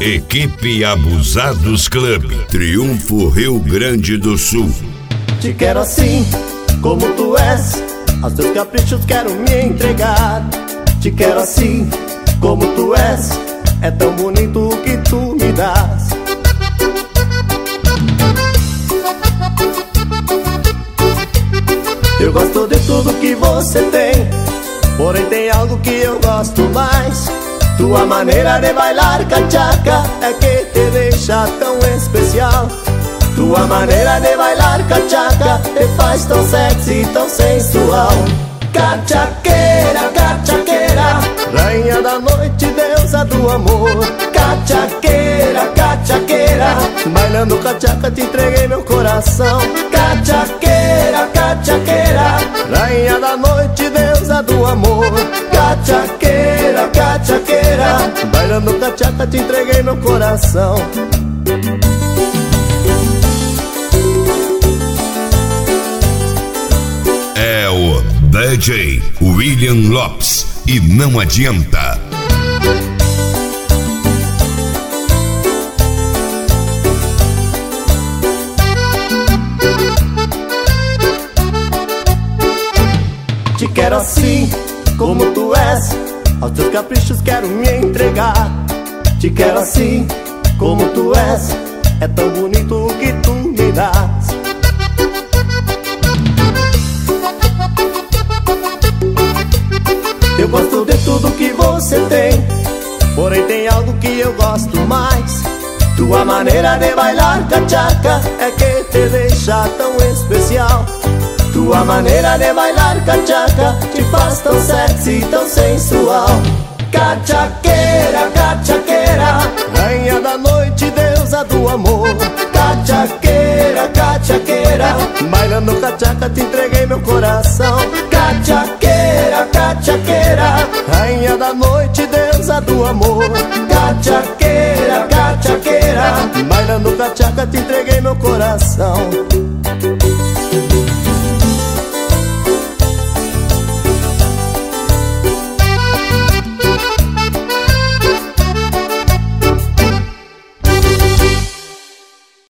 Equipe Abusados Club, Triunfo, Rio Grande do Sul. Te quero assim, como tu és, aos teus caprichos quero me entregar. Te quero assim, como tu és, é tão bonito o que tu me dás. Eu gosto de tudo que você tem, porém tem algo que eu gosto mais. Tua maneira de bailar cachaca é que te deixa tão especial. Tua maneira de bailar cachaca te faz tão sexy, tão sensual. Cachaqueira, cachaqueira, rainha da noite, deusa do amor. Cachaqueira, cachaqueira, bailando cachaca te entreguei meu coração. Cachaqueira, cachaqueira, rainha da noite, deusa do amor. Cachaqueira, cachaqueira, bailando cachaca te entreguei meu coração. É o DJ William Lopes e não adianta. Te quero assim, como tu és, aos teus caprichos quero me entregar. Te quero assim, como tu és, é tão bonito o que tu me dás. Eu gosto de tudo que você tem, porém tem algo que eu gosto mais. Tua maneira de bailar cachaca é que te deixa tão especial. Tua maneira de bailar cachaca te faz tão sexy, tão sensual. Cachaqueira, cachaqueira, rainha da noite, deusa do amor. Cachaqueira, cachaqueira, bailando cachaca te entreguei meu coração. Cachaqueira, cachaqueira, rainha da noite, deusa do amor. Cachaqueira, cachaqueira, bailando cachaca te entreguei meu coração.